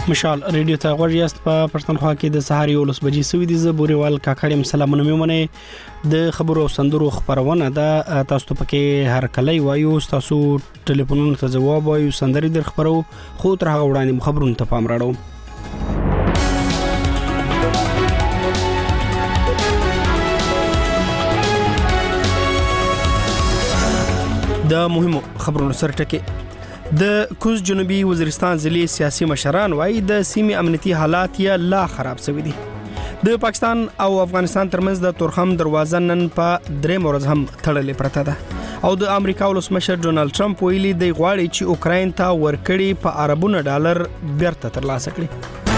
مشال ریډیو ته غوږ یاست په پښتونخوا کې د سهار 11 بجې سوي دي زبوريوال کاکړم سلامونه میمونه د خبرو سندرو خبرونه ده تاسو ته پکې هر کله وایو تاسو ټلیفونونو ته جواب وایو سندري در خبرو خو تر هغه وړاندې خبرونه ته پام راړو د مهمو خبرونو سره ټکی د کوز جنوبي وزیرستان ضلع سیاسي مشران وايي د سیمې امنیتي حالات یې لا خراب شوي دي د پاکستان او افغانستان ترمنځ د تورخم دروازه نن په درې ورځ هم تړلې پرته ده او د امریکا ولسمشر ډونالد ټرمپ ویلي دی غواړي چې اوکراین ته ورکړي په اربونو ډالر بیرته ترلاسه کړي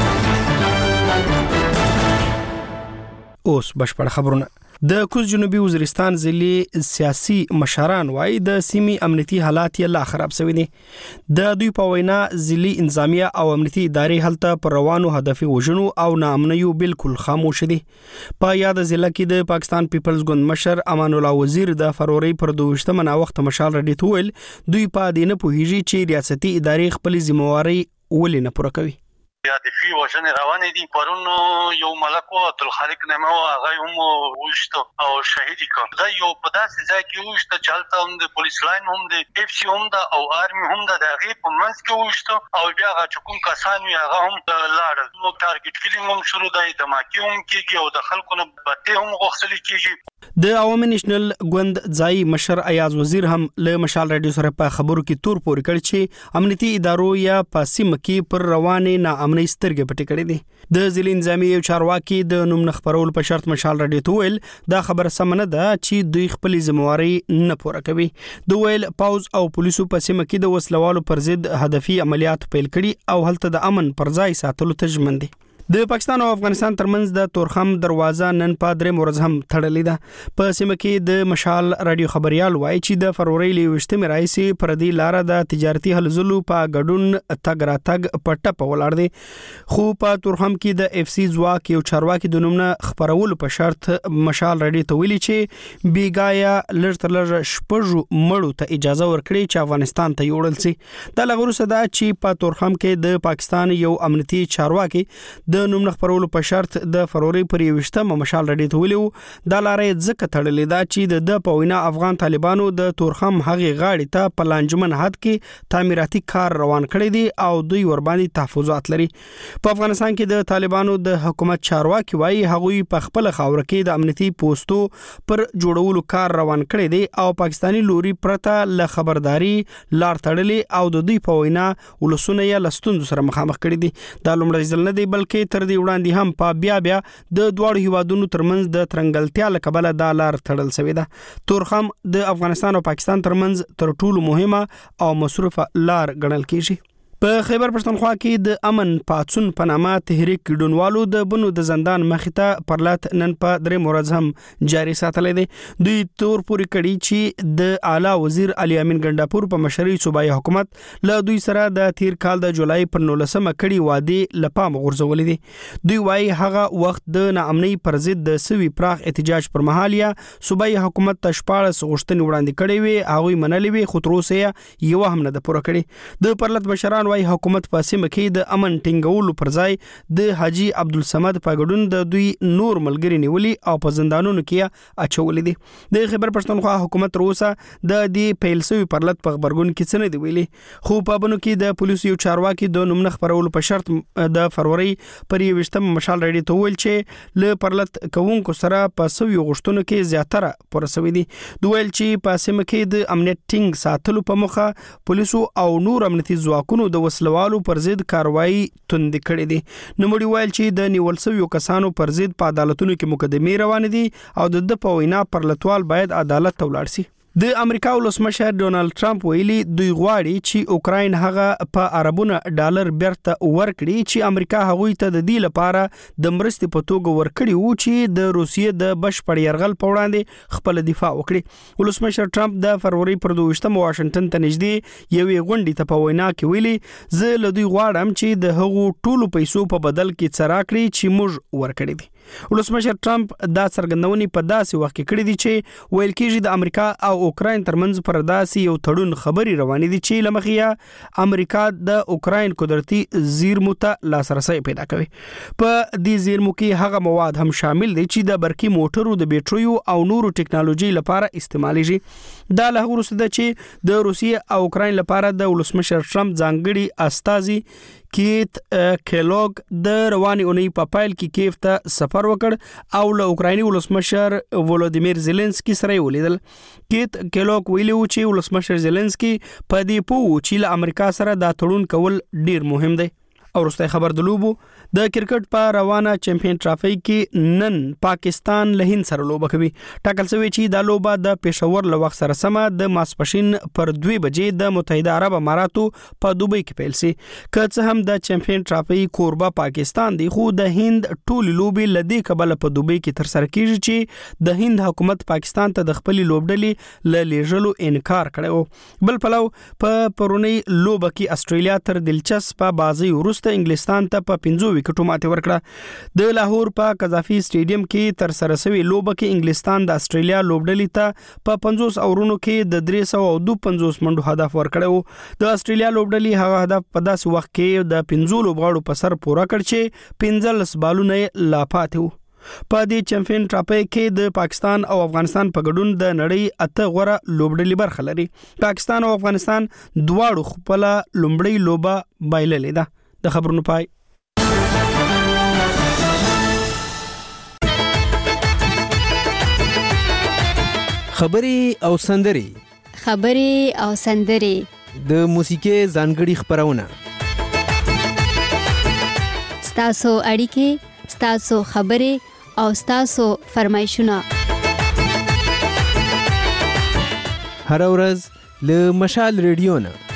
اوس بشپړ خبرونه د کوز جنوبي وزیرستان ضلع سیاسي مشران وايي د سیمې امنیتي حالات یې لا خراب شوي دي د دوی په وینا ضلعي انتظامیه او امنیتي ادارې هلته پر روانو هدفي وژنو او ناامنیو بالکل خاموش دي په یاد ضلع کې د پاکستان پیپلز ګوند مشر امان الله وزیر د فروری پر 22 وخت مشال رډي تویل دوی په دینه پوهیږي چې ریاستي ادارې خپل ذمہواری ولې نه پوره کوي هدفي وژنې روانې دي پرون یو ملک او عبدالخالق نعمه هغه هم وشته او شهید کړ دا یو په داسې ځای کې وشته چې هلته هم د پولیس لاین هم د اف سی هم د او آرمي هم د هغې په منځ کې وشته او بیا هغه چې کوم کسان وي هغه هم لاړل نو ټارګټ کیلینګ هم شروع دی دماکي هم کېږي او د خلکو نه بتې هم غوښتل کېږي د عوامي نېشنل ګوند ځای مشر ایاز وزیر هم له مشال رادیو سره په خبرو کې تور پورې کړ چې امنیتي ادارو یا پاسې مکی پر روانې ناامنۍ سترګې پټې کړې دي د ضلع انتظامی یو چارواکي د نوم خبرول په شرط مشال رادیو ته ویل دا خبر سم نه ده چې دوی خپل ذمہواری نه پوره کوي دوی ویل پاوز او پولیسو پاسې مکی د وسلوالو پر ضد هدفي عملیات پیل کړي او هلته د امن پر ځای ساتلو ته ژمن دي د پاکستان او افغانستان ترمنځ د تورخم دروازه نن په درې ورځ هم تړلې ده په سیمه کې د مشال رادیو خبريال وایي چې د فروری لويشتمه رئیس پردي لار د تجارتي هلزلو په غډون تګ راتګ پټه په ولاړ دي خو په تورخم کې د اف سی ځواک یو چارواکي د نوم خبرول په شرط مشال رادیو ته ویلي چې بیګایا لړ شپږ مړو ته اجازه ورکړي چې افغانستان ته یوړل سي د لغورو صدا چې په تورخم کې د پاکستان یو امنیتي چارواکي د نوم خبرولو په شرط د فروری پر 20 مشال رډي ته ویلو د لارې ځکه تړلې ده چې د پوینا افغان طالبانو د تورخم هغه غاړي ته په لانجمن حد کې تعمیراتي کار روان کړی دي او دوی ور باندې تحفظات لري په افغانستان کې د طالبانو د حکومت چارواکي وایي هغوی په خپل خاور کې د امنیتي پوسټو پر جوړولو کار روان کړی دي او پاکستانی لوري پرته ل خبرداري لار تړلې او د دوی په وینا ولسونه یې لستوند سره مخامخ کړي دي د لومړی ځل نه دی بلکې تر دې وړاندې هم په بیا د دوړو هیوادونو ترمنځ د ترنګلتیا لکبله د لار تړل شوی ده تورخم د افغانستان او پاکستان ترمنځ تر ټولو مهمه او مصرفه لار ګڼل کیږي په خیبر پښتونخوا کې د امن پاتون په نامه تحریک ګډونوالو د بنو د زندان مخته پرلط نن په درې ورځ هم جاري ساتلې دي دوی تور پوری کړي چې د اعلی وزیر علي امین ګنداپور په مشرۍ صوبایي حکومت له دوی سره د تیر کال د جولای پر 19مه کړي وعده لپام غورځولې دي دوی وايي هغه وخت د ناامنۍ پر ضد د سوي پراخ احتجاج پر مهال یا صوبایي حکومت تشپاړس غوښتنې وړاندې کړي وي هغه منلې وي خو تر اوسه یو هم نه د پوره کړي د پرلط مشران حکومت په سیمه کې د امن ټینګولو پر ځای د حاجی عبدالصمد په ګډون د دوی نور ملګری نیولي او په زندانونو کې اچولې دي د خیبر پښتونخوا حکومت تر اوسه د دې پیلسوي پرلط په خبرګون کې څه نه دی ویلي خو په بنو کې د پولیسو یو چارواکي د نوم خبرولو په شرط د فروری پر 20 مشال رډي ته ویل چې له پرلط کوونکو سره په سوي غشتونو کې زیاتره پرسوي دي دوی ویل چې په سیمه کې د امنیت ټینګ ساتلو په مخه پولیسو او نور امنیتي ځواکونو د وسلوالو پر ضد کاروایی توند کړي دي نو مړي ویل چې د نیول شویو کسانو پر ضد په عدالتونو کې مقدمې روان دي او د په وینا پرلطوال باید عدالت ته ولاړ شي د امریکا ولسمشر ډونالد ټرمپ ویلي دوی غواړي چې اوکراین هغه په اربونو ډالر بیرته ورکړي چې امریکا هغوی ته د دې لپاره د مرستې په توګه ورکړي وو چې د روسیې د بشپړ یرغل په وړاندې خپل دفاع وکړي ولسمشر ټرمپ د فروری پر 22 واشنگټن ته نږدې یوې غونډې ته په وینا کې ویلي زه له دوی غواړم چې د هغو ټولو پیسو په بدل کې څه راکړي چې موږ ورکړي دي ولسمشر ټرمپ دا څرګندونې په داسې وخت کې کړې دي چې ویل کېږي د امریکا او اوکراین ترمنځ پر داسې یو تړون خبري روانې دي چې لمخې امریکا د اوکراین قدرتي زیرمو ته لاسرسي پیدا کوي. په دې زیرمو کې هغه مواد هم شامل دي چې د برقي موټرو د بیټریو او نورو ټیکنالوژي لپاره استعمالېږي. دا له وروسته ده چې د روسیې او اوکراین لپاره د ولسمشر ټرمپ ځانګړي استازي کیت کیلوګ د رواني اونۍ په پایل کې کیف ته سفر وکړ او له اوکرایني ولسمشر ولودیمیر زيلنسکي سره ولیدل. کیت کیلوګ ویلي و چې ولسمشر زيلنسکي په دې پوه چې له امریکا سره دا تړون کول ډیر مهم دی. او وروسته خبر د لوبو د کرکټ په روانه چمپیون ټرافي کې نن پاکستان له هند سره لوبه کوي. ټاکل شوی چې دا لوبه د پېښور له وخت سره سمه د ماسپښین پر 2 بجې د متحده عرب اماراتو په دوبۍ کې پیل شي. که څه هم د چمپیون ټرافي کوربه پاکستان دی خو د هند ټول لوبي لدی کبل په دوبۍ کې تر سره کیږي چې د هند حکومت پاکستان ته د خپل لوبډلې له لیږلو انکار کړو. بل پلو په پرونی لوبه کې استرالیا تر دلچسپه بازي ورسته انګلستان ته په 15 وکټو ماتې ورکړه. د لاهور په قذافي سټیډیم کې تر سره شوی لوبه کې انګلستان د استرالیا لوبډلې ته په 50 اورونو کې د 352 منډو هدف ورکړو. د استرالیا لوبډلې هغه هدف په داسې وخت کې د 15 لوبغاړو په سر پوره کړ چې 15 بالونه لا پاتې وو. په دې چمپیون ټرافي کې د پاکستان او افغانستان په ګډون د نړۍ اته غوره لوبډلې برخه لري. پاکستان او افغانستان دواړو خپل لومړی لوبه بایللې ده. د خبرونو پای. خبري او سندري د موسیقي ځانګړي خبرونه ستاسو اړیکې ستاسو خبري او ستاسو فرمایشونه هر ورځ له مشال ریډیو نه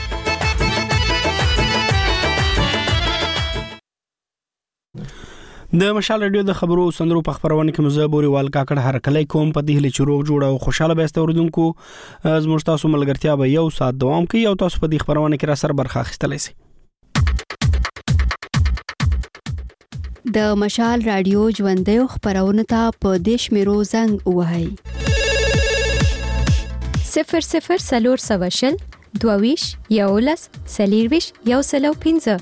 د مشال رادیو د خبرو سندرو په خبرونه کې مزبوري وال کاکړ هر کله کوم په دې هله چروغ جوړ او خوشاله بهسته اوردونکو زموږ تاسو ملګرتیا به یو ساعت دوام کوي او تاسو په دې خبرونه کې را سر برخه اخیستلای شئ. د مشال رادیو ژوندې خبرونه ته په دیش میرو زنګ وهاي 00 سلور سواشل دوویش یولس سلیرویش یوسلو 15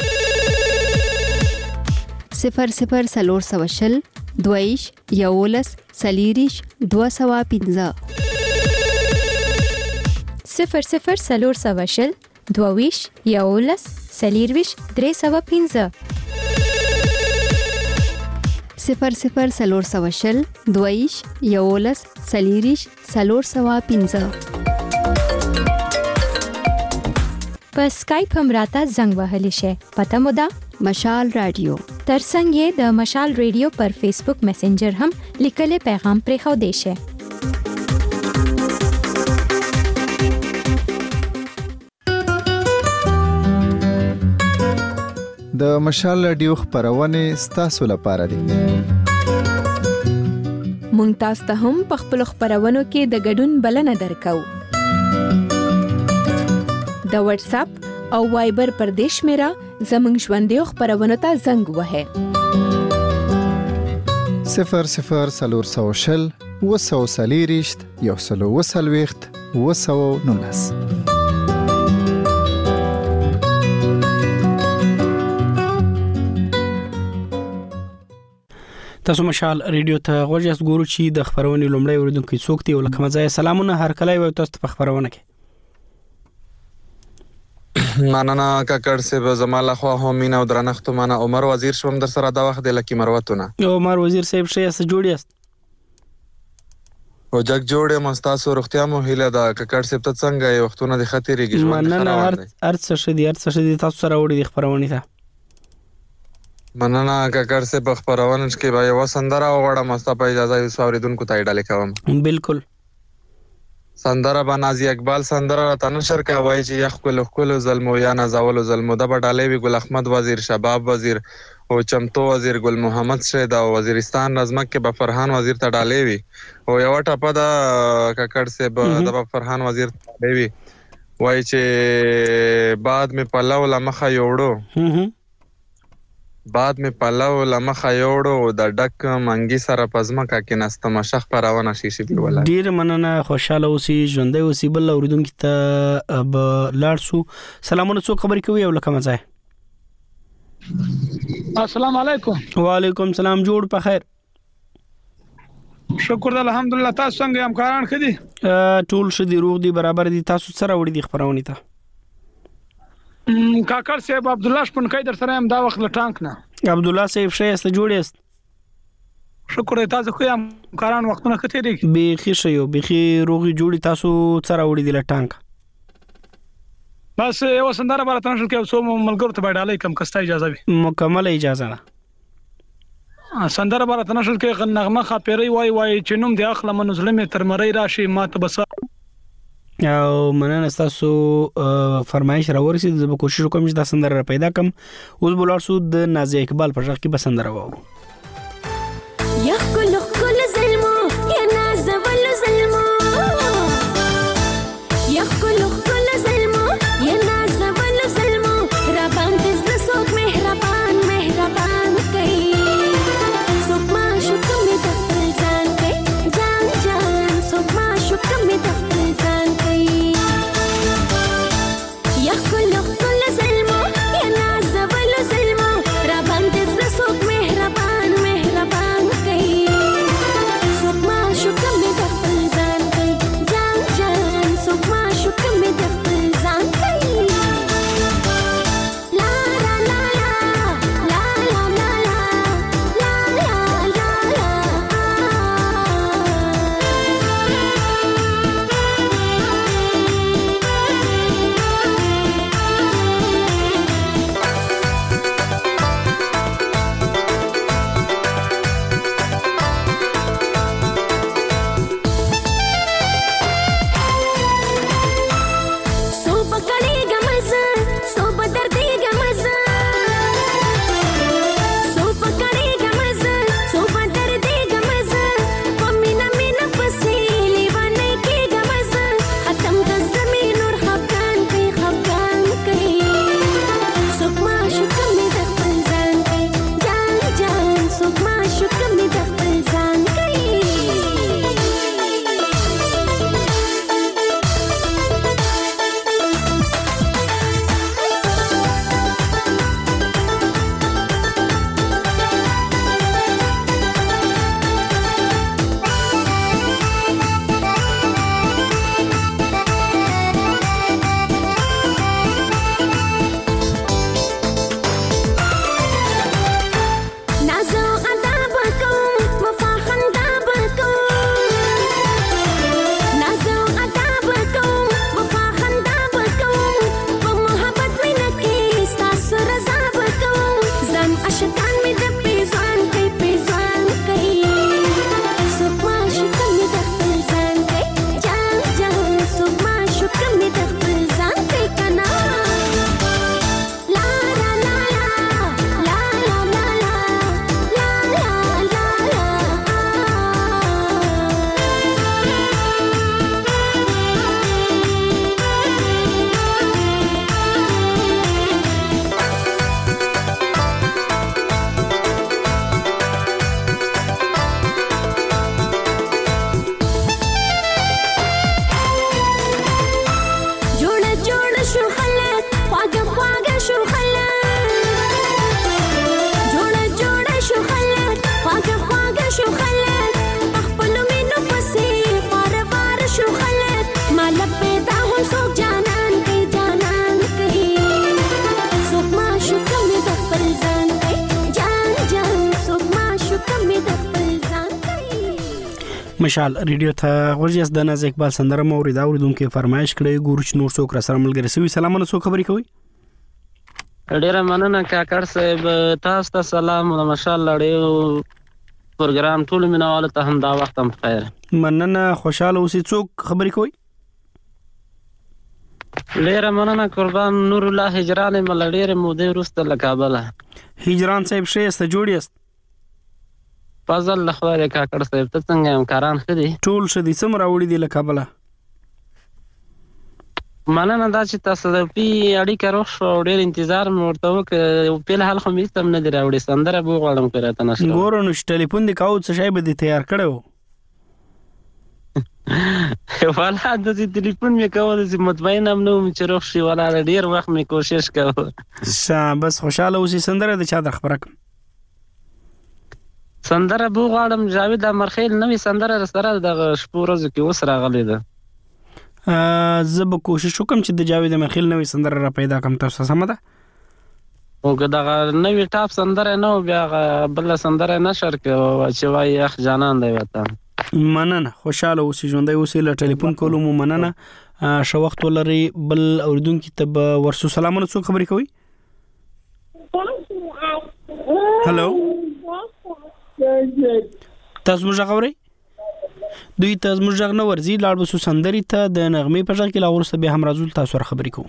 00 سلور سواشل دویش یولس سلیریش 215 00 سلور سواشل دوویش یولس سلیرویش 315 00 سلور سواشل دویش یولس سلیریش 315 په سکایپ هم راته زنګ وهلی شي. پته مو ده مشال رادیو ترڅنګ یې د مشال ریډیو پر فیسبوک میسنجر هم لیکلي پیغام پرې خو دی شي. د مشال رادیو خبرونه ستاسو لپاره دي. مونږ تاسو ته هم په خپل خبرونو کې د ګډون بلنه درکو. د واتس اپ او وایبر پر دیش میرا زمنګ ژوندې خبرونه ته زنګ وهه 00 سلور سواشل وسو سلیریشت یوسلو وسلويخت وسو نونس. تاسو مشال ریډیو ته غوښتل ګورو چې د خبرونې لومړی اوریدونکو څوک دی ولکه مزه سلامونه هر کله وي تاسو په خبرونه کې مننه کاکړ صاحب زماله خو همین او درنښت مننه عمر وزیر شوم در سره دا وخت د لکی مروتونه عمر وزیر صاحب شه اس جوړی است او جګ جوړه مستاسو روغتیا مو هیله دا کاکړ صاحب ته څنګه یو وختونه د خطرېږي ژوند مننه ارڅ شدي تاسو سره وړي د خبرونه ته مننه کاکړ صاحب خبرونه کې به یو سندره وړه مستا په اجازه یو اوریدونکو ته ډالې کوم. بالکل سندره بنازي اقبال سندره تنشر کوي چې یخ کول ظلم یا نزول ظلم د بډالې وی ګل احمد وزیر شباب وزیر او چمتو وزیر ګل محمد شهدا وزیرستان نظمک کې به فرحان وزیر ته ډالې وی او یو ټاپه د کاکړ صاحب د فرحان وزیر ته ډالې وی وای چې بعد می پلو لمخه یوړو بعد می پلو لمخه یوړو د ډک منګي سره پزماکه کې نستم شخ پرونه شیشي دی ولا ډیر مننه خوشاله اوسې ژوندۍ اوسې بل اوریدونکو ته اب لاړسو سلامونه څو خبرې کوي او لکه مزه السلام علیکم وعلیکم سلام جوړ په خیر شکر الحمدلله تاسو څنګه همکاران خدي ټول شدي روغ دي برابر دي تاسو سره وړي دي خبرونه ته کاکړ صاحب عبد الله شپنکای در سره هم دا وخت له ټانک نه عبد الله صاحب شایسته جوړیست شکر تاسو خو هم کاران وختونه خته دي بيخي شيو بيخي روغي جوړي تاسو سره وړي دي له ټانک بس یو سندره بار تنشل کې اوسو ملګرو ته باندې کم کستا اجازه وي مکمل اجازه نه سندره بار تنشل کې نغمه خاپيري وای چې نوم دی اخله منظلمه تر مړی راشي ماته بس او مننه تاسو فرمایش راورسید زه به کوشش وکم چې دا سندره پیدا کم اوس بولار سود د نازي اقبال پر ځخ کې به سندره وورو یا کل ظلمو یا ناز ول ظلمو یا کل ظلمو یا ناز ول ظلمو را باندې زسو مهربان کوي سوک ما شکم د خپل ځان کوي جان سوک ما شکم د خپل ځان کوي یا کل ظلمو یا ناز ول ظلمو را باندې زسو مهربان کوي سوک ما شکم د خپل ځان کوي جان سوک ما شکم د خپل ځان کوي لا لا لا لا لا لا مشال ریډیو ته غوږیاس د ناز اقبال سندره موري دا اوریدونکو فرمایش کړي ګورچ نور څوک را سره ملګری سوي سلامونه څوک خبري کوي ډیره مننه کاکړ صاحب تاسو ته سلام او مشال لړیو پروګرام ټول مینواله ته هم دا وخت هم خیر مننه خوشاله اوسې څوک خبري کوي ډیره مننه قربان نور الله هجران ملډیره مودې ورسته لکابل هجران صاحب شایسته جوړیست فضل لخواره کاکړ صاحب ته څنګه همکاران خدي ټول شدي سم راوړي دي لکابل مننه دا چې تصادفي اړیکه روغ شو او ډېر انتظار مې ورته وکړ په الحال خو مې هېڅ هم نه دي راوړي سندره به وغواړم که راته نشته ګوره نو چې ټلیفون دې کاوه څه شی به دې تیار کړی و والا داسې تلیفون مې کوه داسې مطمئن هم نه وم چې روغ شي والا ډېر وخت مې کوشش کوه بس خوشحاله اوسې سندره د چا در خبره کړم سندره به وغواړم جاوید امرخیل نوې سندره راسره دغه شپو ورځو کې اوس راغلې ده زه به کوشش وکم چې د جاوید امرخیل نوې سندره را پیدا کړم تاسو سمه ده او که دغه نوې ټاپ سندره نه و بیا بله سندره نشر که چې وایي اخ جانان دی وطن مننه خوشحاله اوسې ژوندی اوسې له ټلیفون کولو مو مننه ښه وخت ولرئ بل اورېدونکي ته به ورسو سلامونه څوک خبرې کوي هلو تاسو موږ غږ اورئ دوی ته زموږ غږ نه ورځي لاړ به سو سندرې ته د نغمې په غږ کې لا وروسته بیا هم راځو تاسو سره خبرې کوو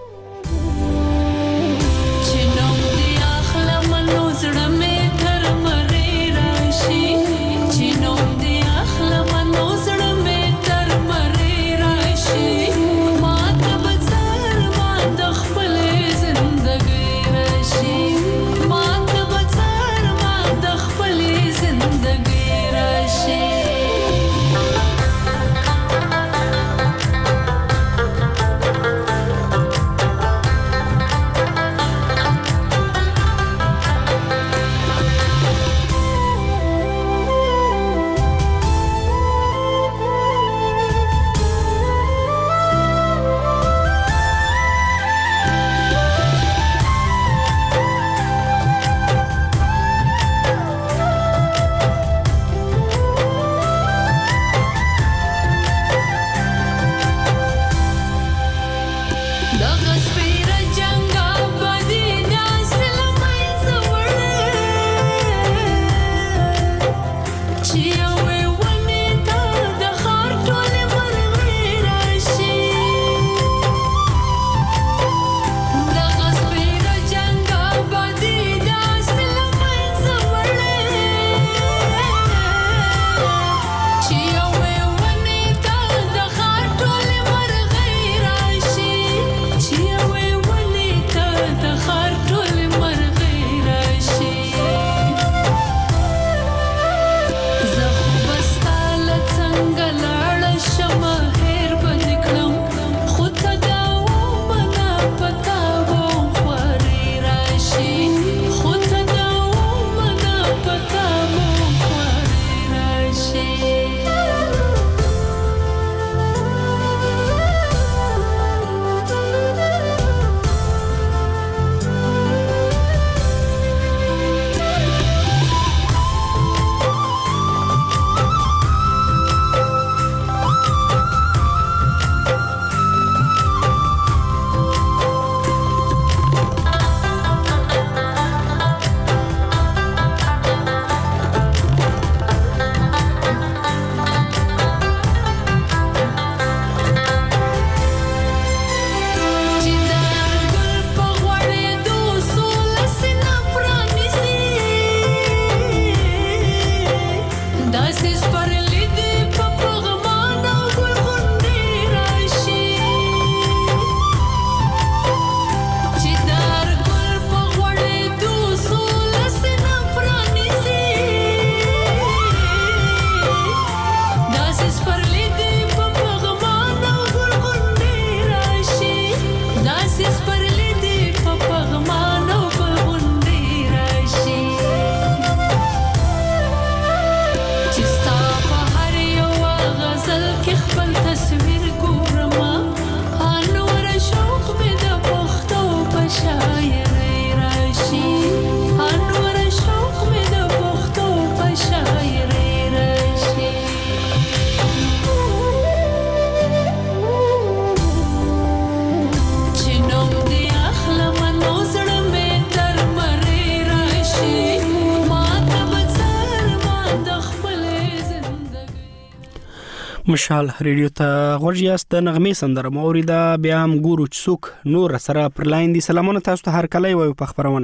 مشال ریډیو ته غوږ یاست د نغمې سندره مو اوریدا بیا هم ګورو چې څوک نور سره پر لاین دي سلامونه تاسو ته هر کله وي په خبرونه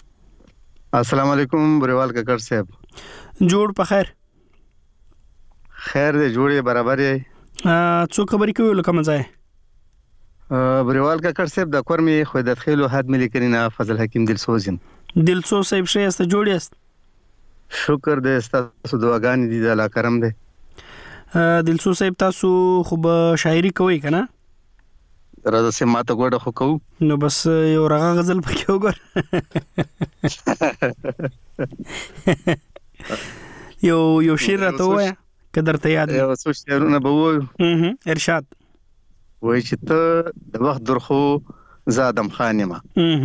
کې السلام علیکم بریوال ککړ صاحب جوړ په خیر خیر دې جوړې برابر یې څوک خبرې کوي لکه مزه بریوال کاکړ صاحب د کور می خو د خېلو حد ملي کرینا فضل حکیم دلسوزم. دلسوز صاحب شه است جوړ است. شکر دې تاسو دعاګانې دي د الله کرم دی. دلسوز صاحب تاسو خو به شاعري کوي کنه؟ راځه سم ماته ګوډه خو کوو. نو بس یو رغه غزل پکې وګور. یو شعر راته وایا که درته یاد یو څو شعرونه به وایو. ارشاد. وای چې ته د وخت درخو زادم خانما.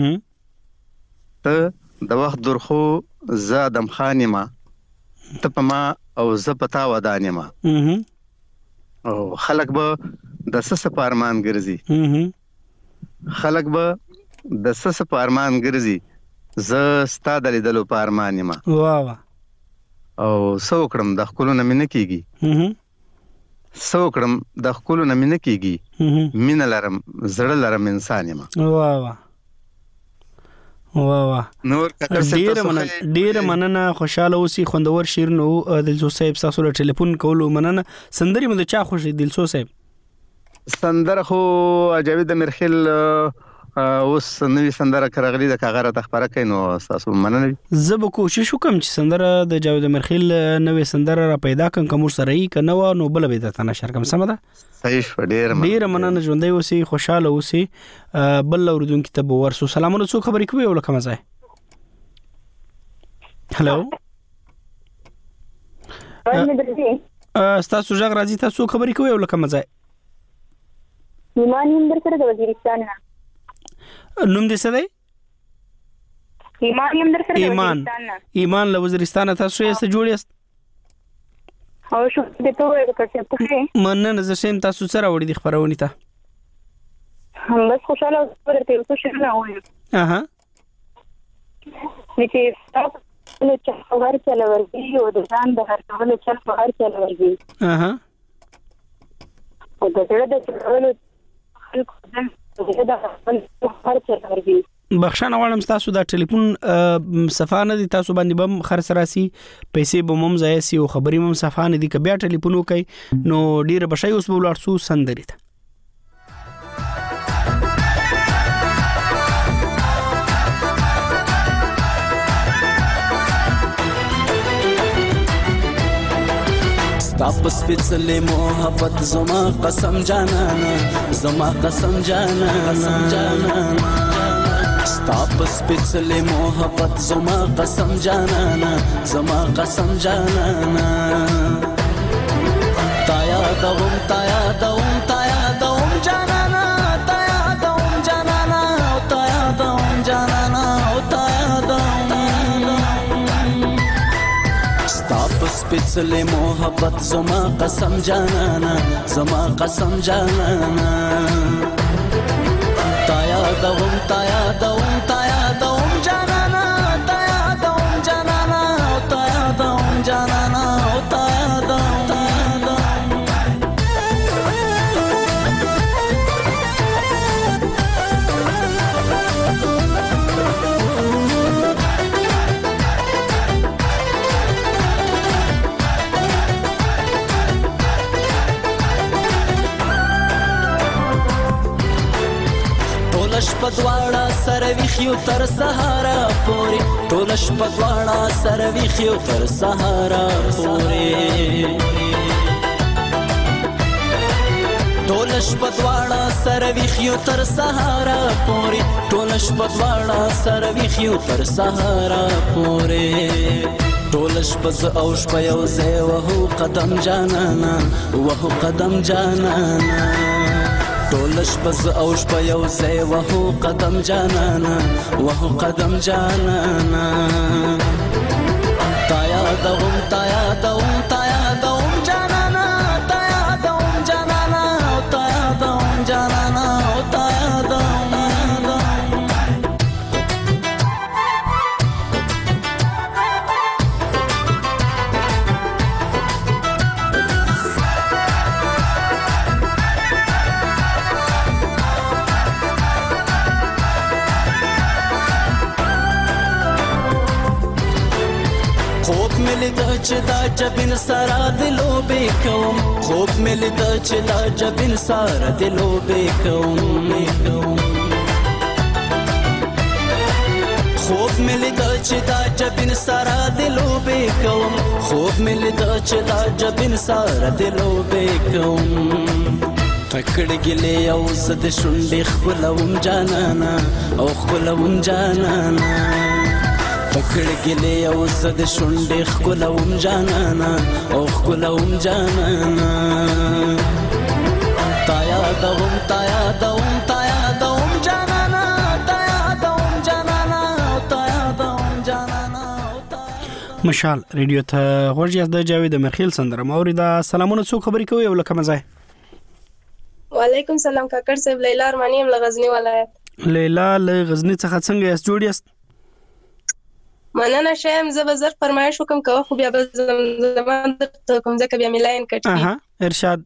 ته د وخت درخو زادم خانما. ته په ما او زه په تا ودانما. او خلک به د سس په ارمان ګرځي. خلک به د سس په ارمان ګرځي. زه ستا د لیدلو په ارمان یم. واه او سو کړم د خپلونه مینه کیږي. سو کړم د خپلونه مینه کیږي. مینه لرم زړه لرم انسان یم. واه نور ډیر مننه خوشاله اوسې خوندور شعر نو دلسوز صاحب تاسو له ټلیفون کولو مننه. سندري مده چا خوشي دلسوز صاحب؟ سندره خو جاوید مرخیل اوس نوې سندره کړغلي د کاغره تخبره کینو تاسو مننه. زه به کوشش وکم چې سندره د جاوید مرخیل نوې سندره را پیدا کړم کوم سره یې کنه نو بل به د تنه شرکم سم ده. صحیح ډیر مننه ژوندۍ اوسې خوشاله اوسې. بل اوردون کتاب ورسو سلامونه څو خبرې کوي ولکه مزه. هلو تاسو ژغ راځي تاسو خبرې کوي ولکه مزه. ایمان هم درسره د وزیرستان نه. نوم دې څه دی؟ ایمان هم درسره د وزیرستان نه. ایمان له وزیرستان تاسو یې څه جوړ یاست؟ او شو دې ته وایي که څه مننه زه شم تاسو سره وړي د خبرونه ته. هم بس خوشاله ورته یو څه شنه وایم. چې تاسو له چا خبر چلا ورګي او د ځان د هر ډول چل په هر چلا ورګي. او د ډېر د ټولو خلکو بخښنه غواړم تاسو دا ټلیفون صفه نه دي تاسو باندې بم خرڅ راسي پیسې به مم ځای سي او خبرې مم صفه نه دي که بیا ټلیفون وکي نو ډیره بشي اوس به ولارسو سندري ته. تاسو سپېڅلې محبت زما قسم جانانا زما قسم جانانا تاسو سپېڅلې محبت زما قسم جانانا زما قسم جانانا تایا دوم جانانا تایا دوم جانانا تایا دوم جانانا تایا دوم سپېڅلې محبت زما قسم جانانا زما قسم جانانا تایا دوم جانانا تایا دوم جانانا تایا دوم جانانا تایا دوم پدواړه سره ویخیو تر سهارا پورې ټولش پدواړه سره ویخیو تر سهارا پورې ټولش پدواړه سره ویخیو تر سهارا پورې ټولش پدواړه سره ویخیو تر سهارا پورې ټولش پز اوش په یو ځای وهو قدم جانانا وهو قدم جانانا ټولش پز اوش په یو ځای وهو قدم جانانا وهو قدم جانانا تایا دوم جانانا تایا دوم جانانا تایا دوم جانانا تایا دوم چې دا جبین سره د لوبې کوم خوب مې لیده چې دا جبین سره د لوبې کوم خوب مې لیده چې دا جبین سره د لوبې کوم خوب مې لیده چې دا جبین سره د لوبې کوم پکړ ګلې او زد شونډې خپلوم جانانا او خپلوم جانانا پکړ ګلې او زد شونډې خپلوم جانانا او خپلوم جانانا تا یادوم تا یادوم تا یادوم جانانا تا یادوم جانانا تا یادوم جانانا مشال ریډیو ته غوږ د جاوید مرخیل سندره موریدا سلامونه څو خبرې کوي ولکه مزه وعلیکم سلام کاکړ صاحب لیلا ارمانی ام غزنی ولایت لیلا له غزنی څخه څنګه یاست جوړ یاست مننه شم زه به زر فرمایش وکم کوه خو بیا به زمان ته کوم ځکه بیا ملاین کټی ارشاد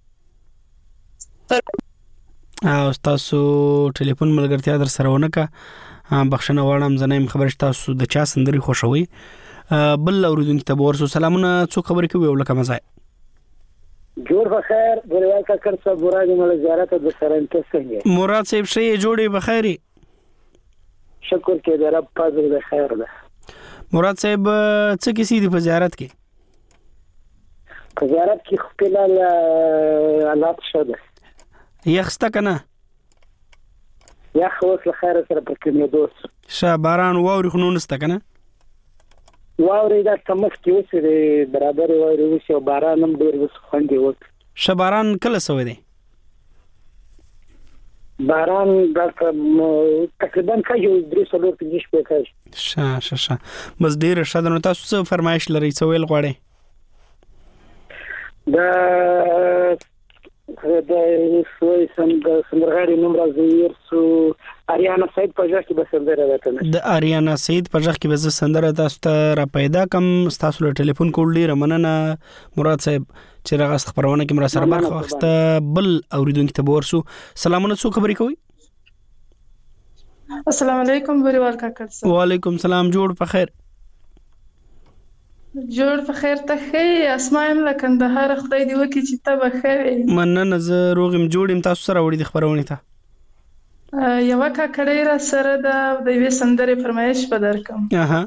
او تاسو ټلیفون ملګرتیا در سره ونکه بخښنه غواړم زنه خبرش تاسو د چا سندري خوشوي بل اوریدونکو ته ورسو سلامونه څو خبرې کوي ولکه مزه جوړ بخیر ګوریا کاکړ صاحب مراد مل زیارت د سرنټ څنګه مراد صاحب شي جوړي بخیري شکر کې د رب فضل د خیر ده مراد صاحب څه کیسې دي په زیارت کې په زیارت کې خپل حالات شته یخسته کنه یا خو له خیر سره په کې دوست شه باران ووري خو نسته کنه واوري دا تمس کې وسره برابر واوري وسه باران هم ډیر وس خوندي وک شباران کله سوې دي باران دا تقریبا کایو درې سلور کې شپه کوي شه بس ډیر شاده نو تاسو څه فرمایش لري څه ویل غواړئ دا سوي سندرغاړي نومره زویر سو اریانا سید په ځکه به سندره راته د اریانا سید په ځکه به سندره تاسو ته را پیدا کم تاسو له ټلیفون کول ډیر مننه مراد صاحب چې راغست خبرونه کې مرا سره برخه واخسته بل اوریدونکو ته ورسو سلامونه څو خبرې کوي السلام علیکم بریوال کاکړ صاحب وعلیکم سلام جوړ په خیر جوړ په خیر ته خې اسماء له کندهار خدای دی وکي چې ته بخیر مننه زه روغم جوړم تاسو سره وړي د خبرونه ته یو کاکړی را سره د یوې سندرې فرمایش په درکم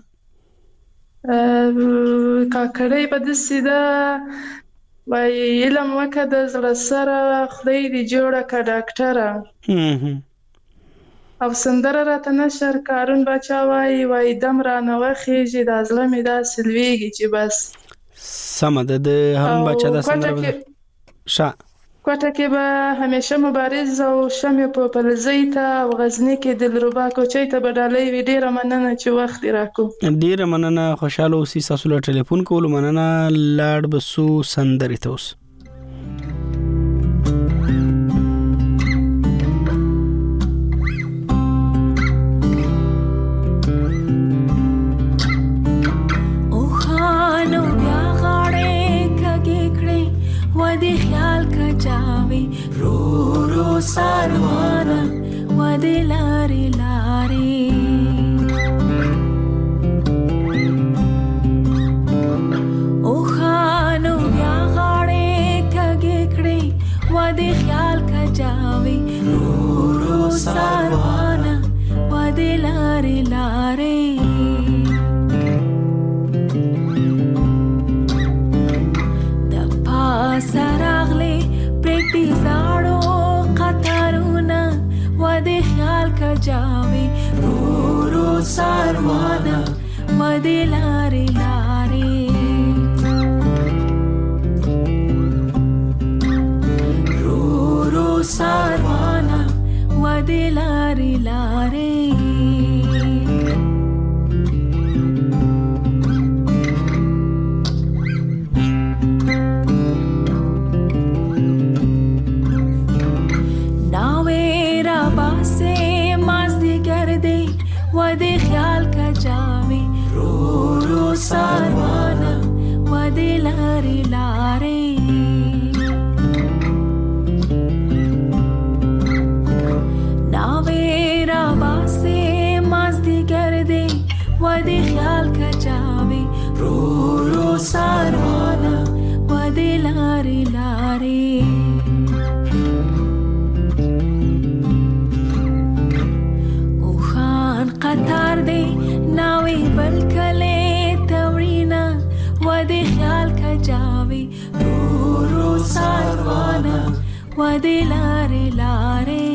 کاکړی په د سیده وای علم وکړه د زړه سره خدای دې جوړه کا ډاکټره او سندره راته نشر کارون بچا وای دم را نه وخیږي د ازله مې دا سلويږي چې بس سم د هارون بچا د سندره شا کوټه کې به همیشه مبارز او شمه په پلزیته او غزنی کې دلربا کوچې ته بدالې وی ډیره مننه چې وخت راکو ډیره مننه خوشاله اوسې تاسو له ټلیفون کول مننه لاړ بسو سندري توس ساروانا ودی لاری لاری او خانو بیا غاړې کګې کړې ودی خیال کا جاوي رو ساروانا ودی لاری لاری د پاسراغلي پریکټي زاړو ودی خیال کا جاوی رو ساروانا ودی لاری لاری رو ساروانا ودی لاری لاری ودی خیال کا جاوی رو ساروانا ودی لاری لاری ناویرا باسه مازدی گردی ودی خیال کا جاوی رو ساروانه و د لارې لارې اوخان قطار دی ناوی بل کلی تورینا و د خیال کجاوی رو ساروانه و د لارې لارې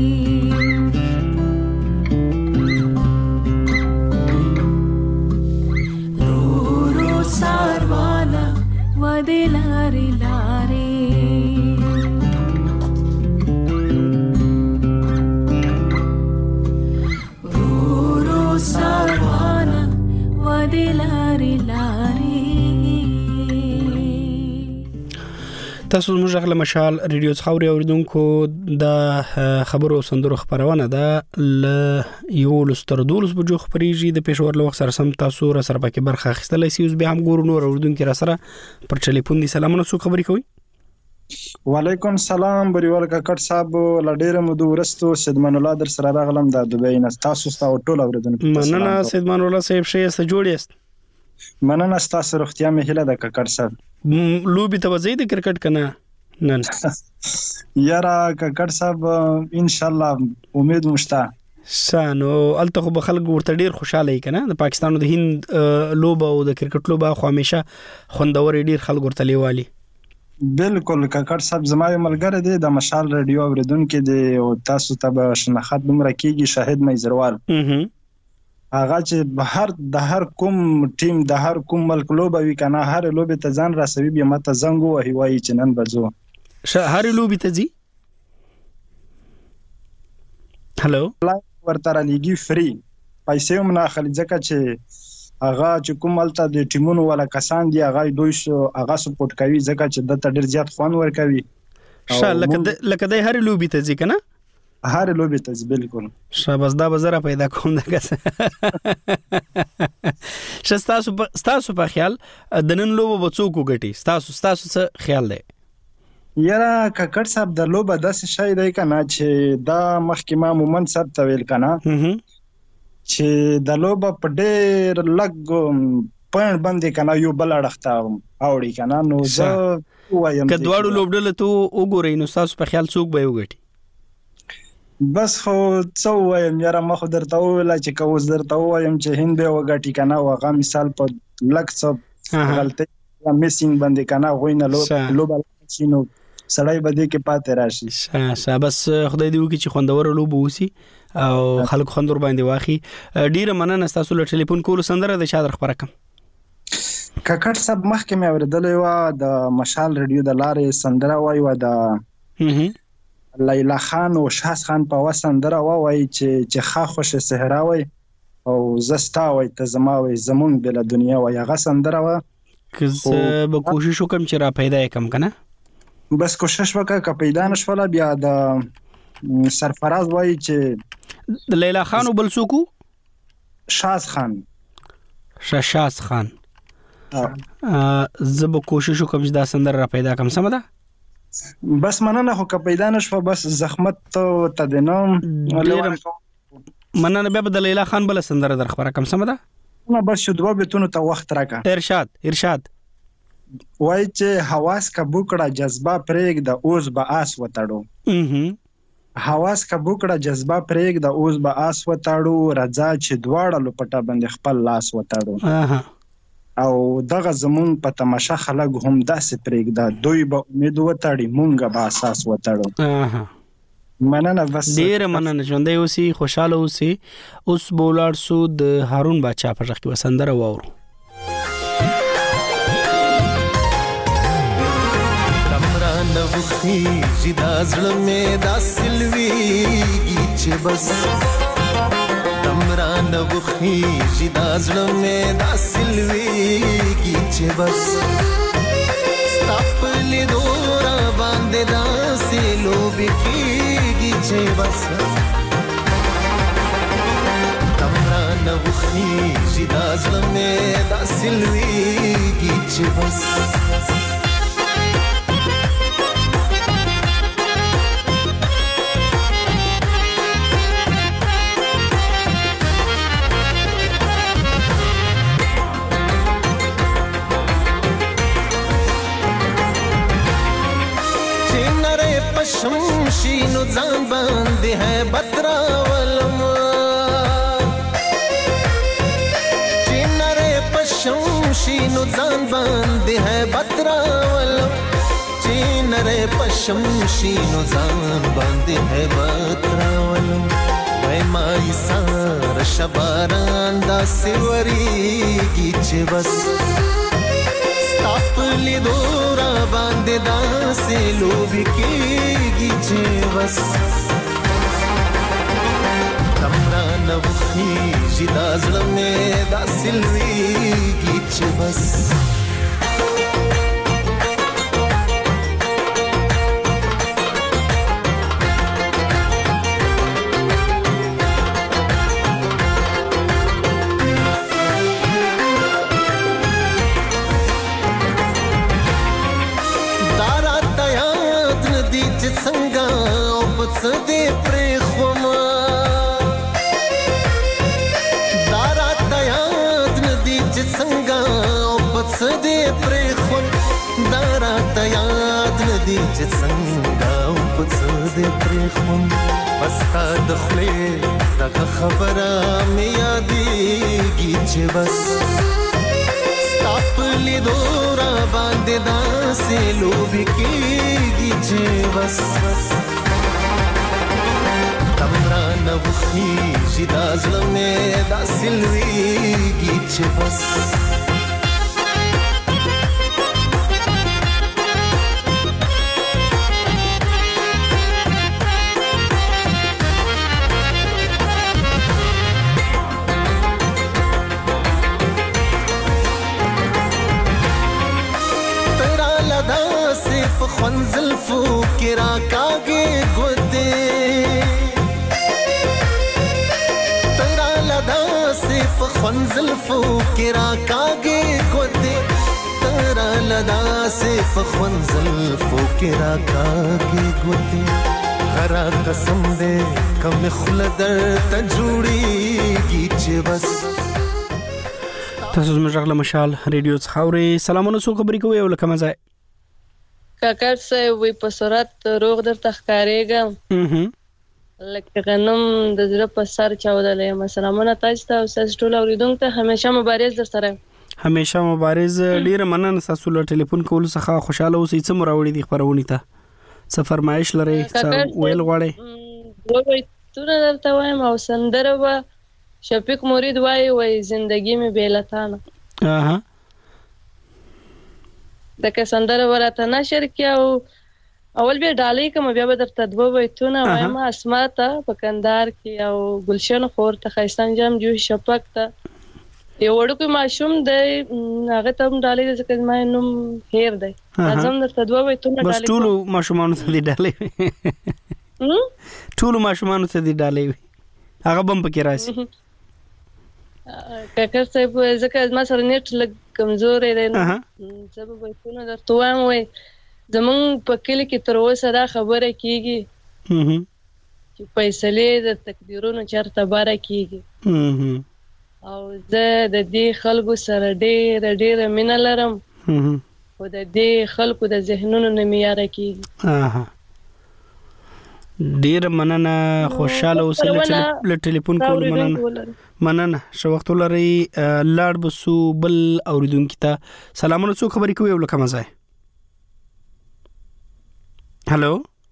ساروانه و د لارې لارې ورو ساروانه و د لارې لارې. تاسو زموږ غږ له مشال ریډیو څخه اوریدونکو د خبرو سندرو خبرونه ده ل یو لستر دولس بجو خبريږي د پېښور له وخت سره سم تاسو را سره پکې برخه اخیستلای سي. اوس به هم ګورو نور اوریدونکو را سره پر ټلیفون دي. سلامونه، څو خبرې کوي؟ وعلیکم سلام بریوال کاکړ صاحب، لډیره مودو ورستو سیدمان الله در سره راغلم د دوبۍ نه. تاسو ستاسو ټول اوریدونکو مننه سیدمان الله صاحب، ښه یاست؟ جوړ یاست؟ مننه، ستاسو روغتیا مې هیله ده کاکړ صاحب. لوبي ته وځي د کرکټ کنه نن یاره کاکړ صاحب ان شاء الله امید مشته سانو الته خو خلک ورته ډیر خوشاله کنه. د پاکستان او د هند لوبه او د کرکټ لوبه خو همیشه خوندور ډیر خلک ورته لیوالي. بالکل کاکړ صاحب، زما یو ملګری دی د مشال ریډیو اوریدونکو دی او تاسو ته به شناخت دومره کیږي، شاهد مېزروال. هغه چې د هر کوم ټیم د هر کوم ملک لوبه وی کنه، هر لوبه ته ځان راسوي بیا ماته زنګ وهي وایي چې نن بزو هر لوبه ته ځي. هالو ورته لګي فری پیسې هم نه اخلي، ځکه چې هغه چې کوم ملته د ټیمونو ولا کسان دی هغه دوی هغه سپورټ کوي، ځکه چې د ډیر زیات خوان ور کوي. لکه د هر لوبه ته ځي کنه، هر لوبه ته بالکل. شاباس، دا بازار پیدا کوم دغه تاسو په خیال د نن لوبه به څوک وګټي؟ تاسو څه خیال دی؟ یاره کاکړ صاحب، د لوبه داسې شی دی کنه چې دا مخکې ما مومن صاحب ته ویل کنه چې د لوبه په ډېر لږ پوینټ باندې کنه یو بل اړخته اوړي کنه. نو زه وایم که دواړو لوبډله ته وګورئ نو تاسو په خیال څوک به وګټي؟ بس خو څو وایم یاره، ما خو درته وویل چې که اوس درته وایم چې هند به وګټي کنه، هغه مثال په لږ څه غلطۍ یا میسینګ باندې کنه غوی نه لوبه شینو سړی بده کې پاتې راشي. بس خدای دې وکړي چې خوندور لوبه وسی او خلک خوندور باندې واخی. ډیره مننه تاسو له ټلیفون کولو سندره د شادر خبره کوم. کاکړ صاحب مخکې مې اوریدلې و د مشال ریډیو د لارې سندره وای و د لیلا خان او شاس خان په وسندره وای چې خا خوش صحرا وای او زستا وای ته زما وای زمون بل دنیا وای. هغه سندره و که به کوشش وکم چې را پیدا کم کنه، بس کوشش وکړه که پیدا نشوله بیا د سرفراز وای چې د لیلا خان او بل څوک شاس خان زه به کوشش وکم چې دا سندره را پیدا کم. سم ده؟ بس مننه، خو که پیدا نشوه بس زحمت ته دینم مننه. بیا به د لیلا خان بل سندره در خبره کم. سم ده؟ نه بس شو دوه بیتونو ته وخت راکا. ارشاد وای چې حواس کا بوکړه جذبه پرېګ د اوس به آس وتاړو. حواس کا بوکړه جذبه پرېګ د اوس به آس وتاړو، رضا چې دواړه لپټه باندې خپل لاس وتاړو. او دغه زمون په تماشا خلک هم داسې پرېږده، دوی به امید وتاړي مونږ به اساس وتاړو. مننه، بس ډیره مننه، ژوندۍ اوسئ، خوشاله اوسئ. اوس به ولاړ سو د هارون باچا په غږ کې وسندره واورو. نوخي جدا زړه مې دا سلويږي چې بس تمرا نوخي جدا زړه مې دا سلويږي چې بس ستاپل دورا باندې دا سلوبي کېږي چې بس تمرا نوخي جدا زړه مې دا سلويږي چې بس پشم شینو ځان باندې hebat راولم چې نره پشم شینو ځان باندې hebat راولم چې نره پشم شینو ځان باندې hebat راولم وای مای سار شباران دا سیوریږي چې بس ستاپلی دورا باندې دا سلوبي کېږي چې بس تمرا نوخیږي دا زړه مې دا سلويږي چې بس دې پرې خوما دارات یاد ندی چې څنګه او پڅ دې پرې خوم دارات یاد ندی چې څنګه او پڅ دې پرې خوم پستا د خلې دغه خبره مې یادېږي چې بس ستاپلی دورا باندې داسې لوبې کېږي چې بس تمرا نوخیږي دا زړه مې دا سلويږي چې بس ترا لدا صرف خنزلفو کې راکاږي ګوتې خنزلفو کرا کاږي ګوتې ترا لدا صرف خنزلفو کرا کاږي ګوتې غرا قسم دې کم خلدر ته جوړيږي چې بس تاسو زموږ غل مشال ریډیو څخاوري سلامونه سو خبرې کوي او لکه مزه کاکړ سه وي په صورت روغ در تخکارېګم لکه غنم د زړه په سر چاودلې مسلمانه تاسو ته او تاسو ټول اوریدونکو ته همیشه مبارز در سره همیشه مبارز ډیر مننه تاسو له ټلیفون کول څخه خوشاله اوسئ چې مراوړي دي خبرونه ته څه فرمایش لري څه ویل غواړي دوی تونه درته وایم او سندره و شفیق مرید وای زندگی می بیلتانه دغه سندره ورته نشر کیاو اول به ډالۍ کوم بیا به درته دوه وایتونه وایم اسما ته په کندهار کې او ګلشن خور ته خیستان جام جو شپک ته یو وړوکی ماشوم دی هغه ته هم ډالۍ ځکه ما نوم هیر دی لازم درته دوه وایتونه ډالۍ بس ټول ماشومان ته دی ډالۍ ټول ماشومان ته دی ډالۍ هغه بم پکې راشي کاکر صاحب ځکه ما سره نیټ لږ کمزورې دی زه به وایتونه درته وایم وای زمون په کلی کې تر اوسه دا خبره کیږي چې فیصله د تقدیرونو چرته باره کیږي او زه د دې خلکو سره ډېر مینه لرم او د دې خلکو د ذهنونو نه میاره کیږي ډېر مننه خوشاله اوسئ له ټلیفون کول مننه شو وخت لري لاړ بسو بل اوریدونکو ته سلامونه څو خبرې کوي ولکه مزه हेलो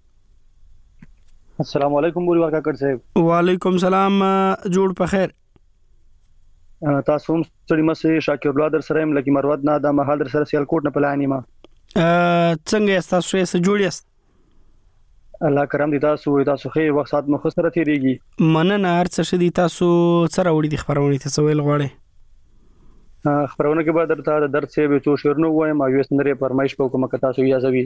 अस्सलाम वालेकुम बुरी काकड़ साहब वालेकुम सलाम जोड़ په خیر تاسو هم ستړي مشه شاکر الله در سره ملکی مروت نه د محل در سره سیال کوټ نه پلانې ما څنګه تاسو یې جوړیاست الله کرم دي تاسو خې وخت سات مخسره تیریږي مننه هر څه شدي تاسو سره وړي د خبرونه ته سوال غواړي خبرونه کې به درته د درس به تو شورنو وایم او یو سندره فرمایش په کومه کتا سو اجازه وي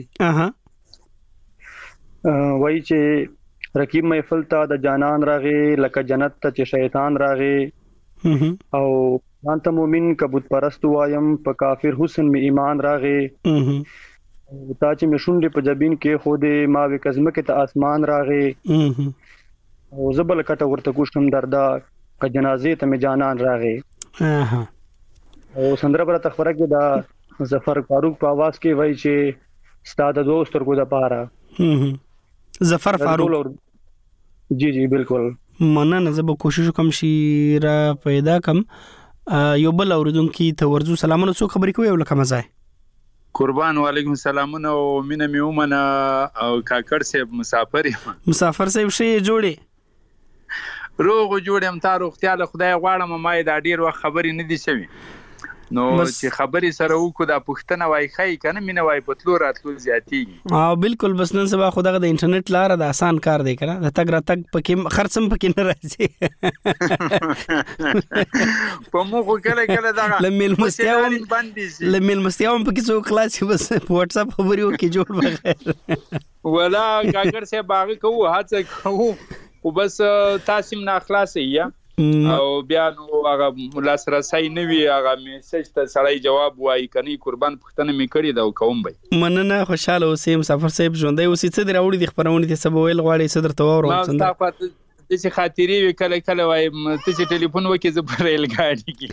وای چې رقیب محفل ته د جانان راغي لکه جنت ته چې شیطان راغي او انت مومن کبوت پرست وایم په کافر حسن می ایمان راغي تا چې مشونډې په جبین کې خوده ما وکزمه کې ته اسمان راغي او زبل کټه ورته کوشم دردا ک جنازې ته می جانان راغي او سندره پر تخفره کې دا ظفر فاروق په आवाज کې وای چې ستاد دوست ورګو د پاره ظفر فاروق. جی بالکل مننه. زه به کوشش کوم چې را پیدا کم یو بل اوریدونکو ته ورزو. سلامونه، څو خبرې کوي ولکه مزه قربان. وعلیکم السلامونه او مینه میومنه او کاکړ صاحب مسافر صاحب شي جوړي روغ جوړم. تا روغتیا له خدای غواړم. ما دا ډیر وخت خبرې نه دي شوي نو چې خبرې سره وکړو دا پښتنه وای خای کنه مینه وای پتلو راتلو زیاتیږي. بالکل. بس نن سبا خو دغه د انټرنیټ لار د آسان کار دی کنه. د تګ را تګ پکې خرڅم پکې نه راځي. په موږ کله کله دا لمیل مستیاوم پکې څو خلاصي بس په واتس اپ خبرې وکي جوړ بغیر ولا کاکړ صاحب باغ کوو هڅه کوو او بس تاسو نه خلاصي یا او بیا نو هغه ملاسرسای نه وی هغه میسج ته سړی جواب وای کني. قربان پښتنه می کړی دا کوم بای. مننه. خوشاله اوسې مسافر صاحب ژوندۍ اوسې. څه دراوړي د خبرونه ته سبا ویل غواړي صدر توور وڅنده ما تاسو چې خاطرې کله کله وای ته چې ټلیفون وکې ز پر ریل ګاډي کې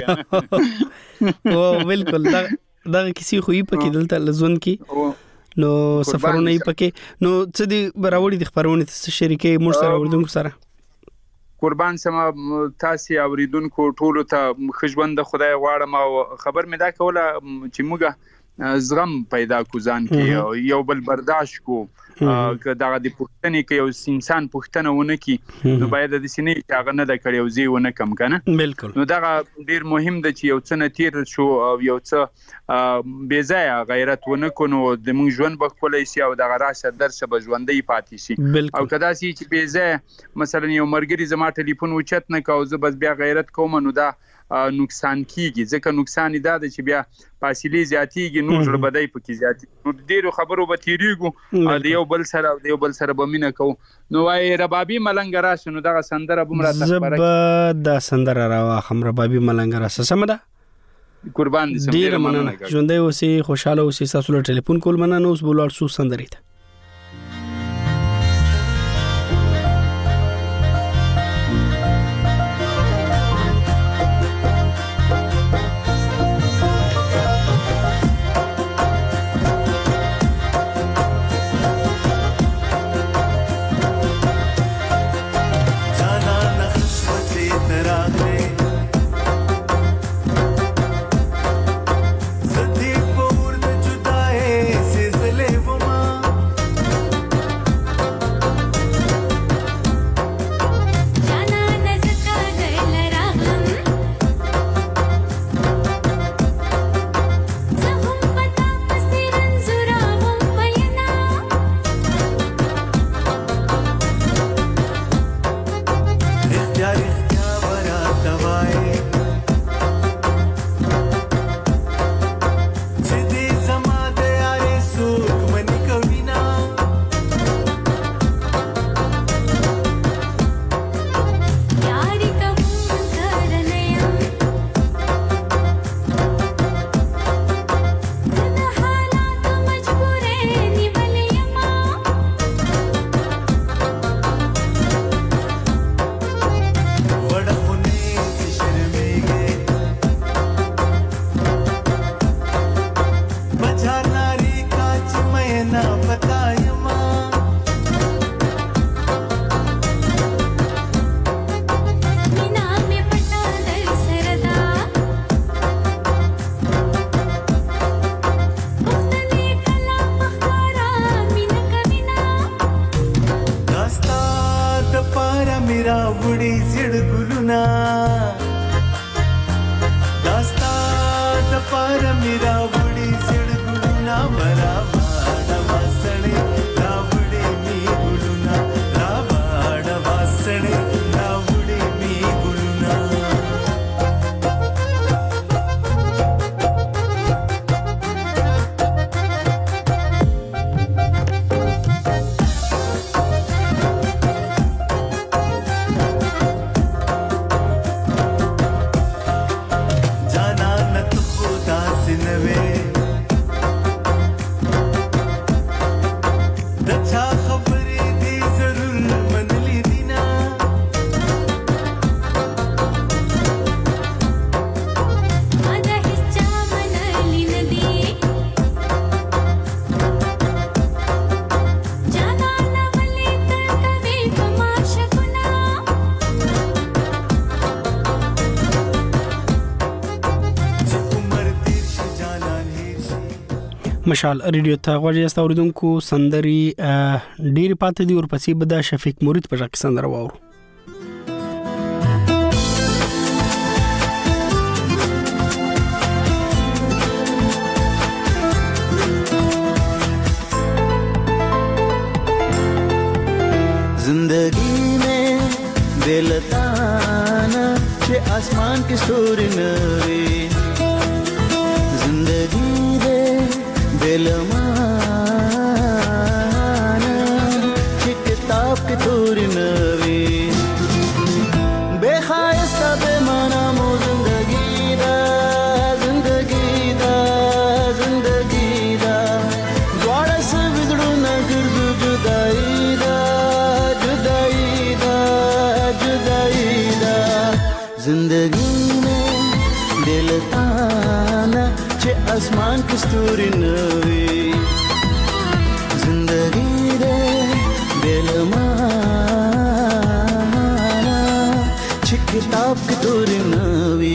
او بالکل دا کسی خو یې پکې دلته لزون کې نو سفرونه یې پکې نو څه دی براوړي د خبرونه ته شریکې مور سره وردونکو سره. قربان سما تاسو اوریدونکو ټولو ته خجوند خدای غواړم او خبر مې دا کوله چې موږ زغم پیدا کو ځان کې یو بل برداشت کو که دا د پښتنې کې یو انسان پښتنه ونه کی نو باید د سینې هغه نه د کړیو زی ونه کم کنه. بالکل. نو دا ډیر مهم دی چې یو څه نتیر شو او یو څه بے ځای غیرت ونه کو نو د موږ ژوند به کولای شي او د راشه درس به ژوندۍ پاتې شي. او کدا سي چې بے ځای مثلا یو مرګري زما ټلیفون وچت نه کاوه زه بس بیا غیرت کوم نو دا نقصان کیږي. ځکه نقصان دا دی چې بیا فاصله زیاتیږي نو ژر بدای پکې زیاتی نو ډیرو خبرو به تیریږو د یو بل سره به مینه کو. نو وای ربابي ملنګ راشه نو دا سندره بمره تخبره دا سندره راوخم. ربابي ملنګ راشه سم ده. قربان دي. ډیر مننه. ژوندۍ اوسې خوشاله اوسې. تاسو له ټلیفون کول مننه. اوس بولار سو سندري ته مشال ریډیو ته غوړی است اوریدونکو سندري ډیر پاتې دی ورپسې به د شفیق مرید په ځکه سندره واورو. जिंदगी में दिलताना के आसमान की सूरी नवी जिंदगी दे दिलमाना के किताब की तूरी नवी बेखायस्ता बेमाना मो जिंदगी दा द्वारा से बिगड़ू न गिरदू जुदाई जिंदगी में दिल ताना चे आसमान की सूरी नवी जिंदगी दे दिल माना चे किताब की तूरी नवी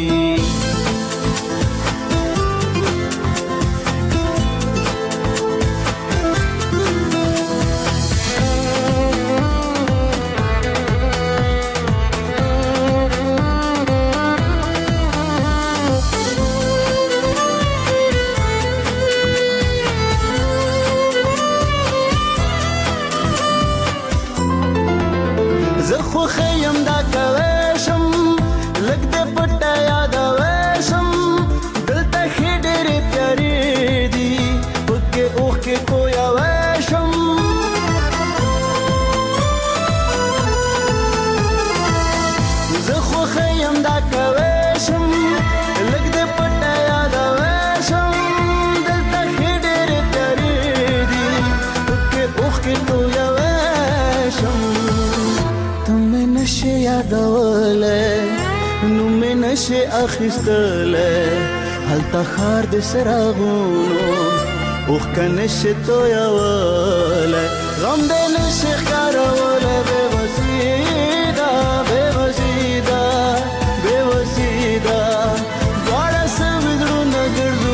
خیم دا کوشم لګ دې پټه یاد وشم دلته خېډېر پیاري دي پکې اوخ کې کویا وشم زه خو خیم دا کوشم لګ دې پټه یاد وشم دلته خېډېر پیاري دي پکې اوخ کې کویا وشم نشه یادوله نو مې نشه اخیستله هلته خار د سراغونو اوخ کنشه تویوله غم د نشه ښکاروله بې وسیده دواړه سه وزړونه ګرځو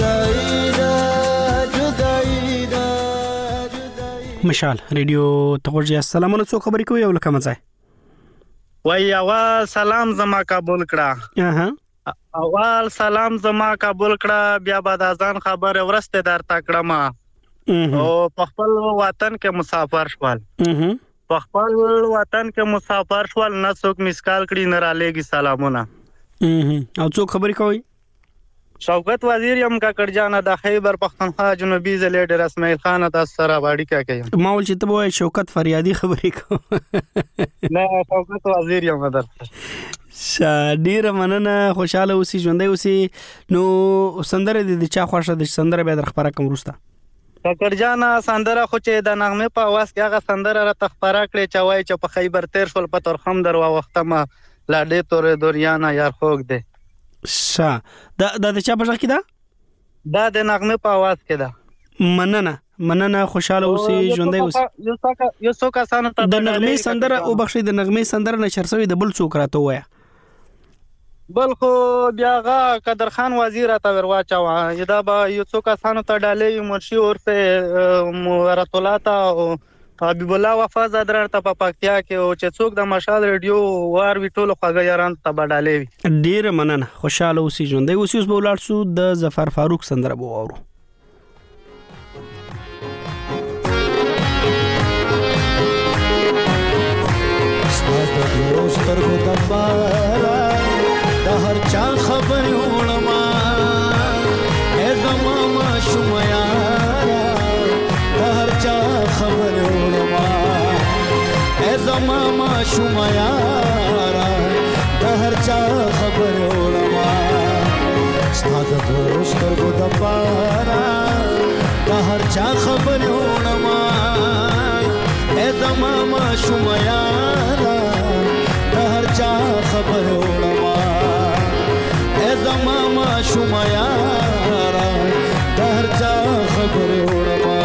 جدایي ده مشال ریډیو ته غوړی السلام علیکم خبرې کوي او لکه مزه وای اول سلام زما قبول کړه اول سلام زما قبول کړه بیا بعد ازان خبره ورسته در تکړه ما او په خپل وطن کې مسافر شوال په خپل وطن کې مسافر شوال نه څوک مسکال کړي نه را لېږي سلامونه او څوک خبرې کوي شوکت وزیر یم کاکړ جان د خیبر پختونخوا جنوبي ضلع ډېر اسماعیل خان د سره باډي کا کوي ما ول چې ته وای شوکت فریادي خبرې کو نه شوکت وزیر یم در ډیر مننه خوشاله اوسې ژوندۍ اوسې نو سندره د چا خوښه د سندره به در خبره کوم روسته کاکړ جان سندره خو چې د نغمه په आवाज کې هغه سندره را تخبره کړې چې وای چې په خیبر تیر شول په ترخم دروا وخت ما لاډې تورې دوریانا یار خوګ دی شا دا د چا په ځای کې دا د نغمه په आवाज کې ده مننه خوشاله اوسې ژوندۍ اوسې یو څو کسانو ته د نغمه سندره او بخښي د نغمه سندره نشر شوی د بل څوک راته وایا بل خو بیا غا قدر خان وزیر ته ورواچا یدا با یو څو کسانو ته ډالې مرشي اورته مرات الله تا او حبیب الله وفا زادر ته په پکتیا کې او چې څوک د مشال ریډیو وار ویټول خوګه یاران ته بډالې ډیر مننه خوشاله اوسې ژوندۍ اوسې اوس به ولر سو د ظفر فاروق سندره بو اورو سترګو د بارا د هر چا خبر وړما ای زما ما شومیا د هر چا خبر وړما ای زما ما شومیا د هر چا خبر وړما سترګو د بارا د هر چا خبر وړما ای زما ما شومیا هر چا خبر وړما ای زما ما شومیا د هر چا خبر وړما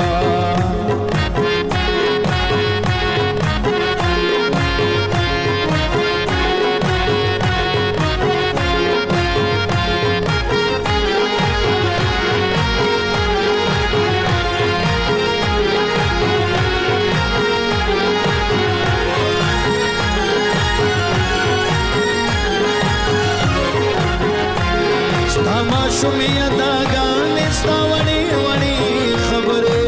شومې اداګانې ستا وړې وړې خبرې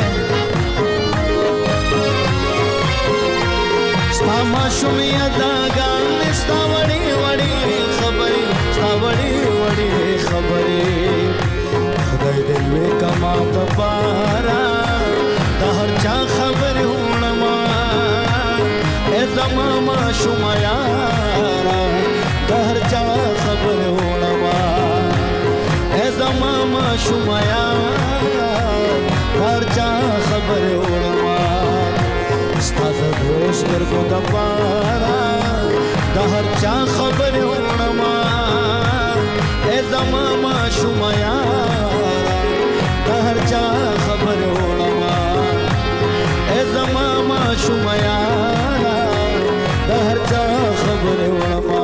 ستا ماشومې اداګانې ستا وړې وړې خبرې ستا وړې وړې خبرې خدای دې لوی کما په پارا د هر چا خبرې وړما ای زما ماشومه یارا د هر چا خبرې وړما ای زما ماشومه یارا د هر چا خبرې وړما ستا د سترګو د پارا د هر چا خبرې وړما ای زما ماشومه یارا د هر چا خبرې وړما ای زما ماشومه یارا د هر چا خبرې وړما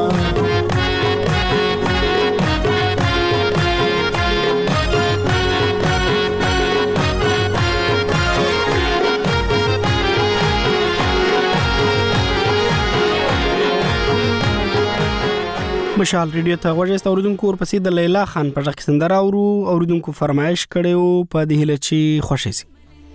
مشال ریډیو ته غوښتل اوریدونکو ورپسې د لیلا خان په ځکه سندره اوریدونکو فرمایش کړو په دې هله چې خوشی سي